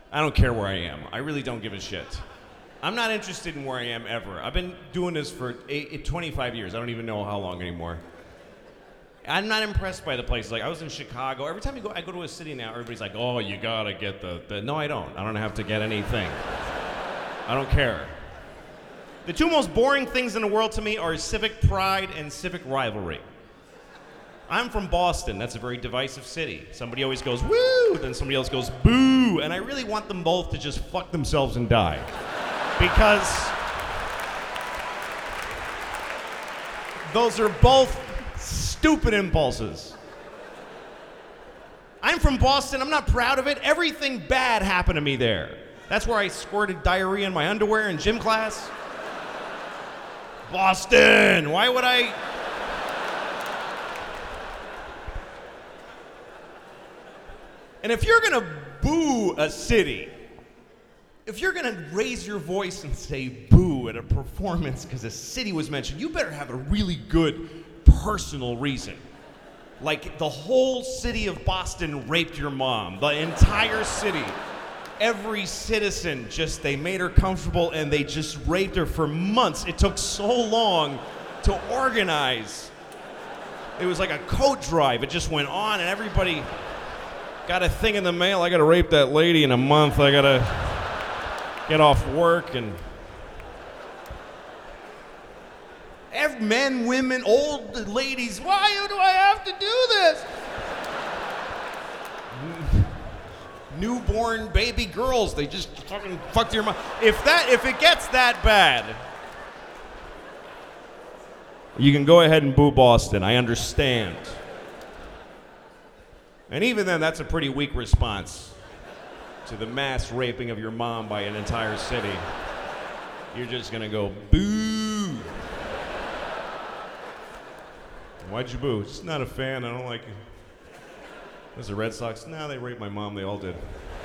I don't care where I am. I really don't give a shit. I'm not interested in where I am ever. I've been doing this for 25 years. I don't even know how long anymore. I'm not impressed by the places. Like, I was in Chicago. Every time I go to a city now, everybody's like, oh, you gotta get the... No, I don't. I don't have to get anything. I don't care. The two most boring things in the world to me are civic pride and civic rivalry. I'm from Boston. That's a very divisive city. Somebody always goes, woo, then somebody else goes, boo. And I really want them both to just fuck themselves and die. Because those are both stupid impulses. I'm from Boston. I'm not proud of it. Everything bad happened to me there. That's where I squirted diarrhea in my underwear in gym class. Boston, why would I? And if you're gonna boo a city, if you're gonna raise your voice and say boo at a performance because a city was mentioned, you better have a really good personal reason. Like the whole city of Boston raped your mom, the entire city. Every citizen they made her comfortable and they just raped her for months. It took so long to organize. It was like a coat drive. It just went on and everybody got a thing in the mail. I gotta rape that lady in a month. I gotta get off work and... Men, women, old ladies, why do I have to do this? Newborn baby girls, they just fucking fucked your mom. If it gets that bad, you can go ahead and boo Boston. I understand. And even then, that's a pretty weak response to the mass raping of your mom by an entire city. You're just gonna go boo. Why'd you boo? Just not a fan. I don't like it. There's the Red Sox. Nah, they raped my mom. They all did.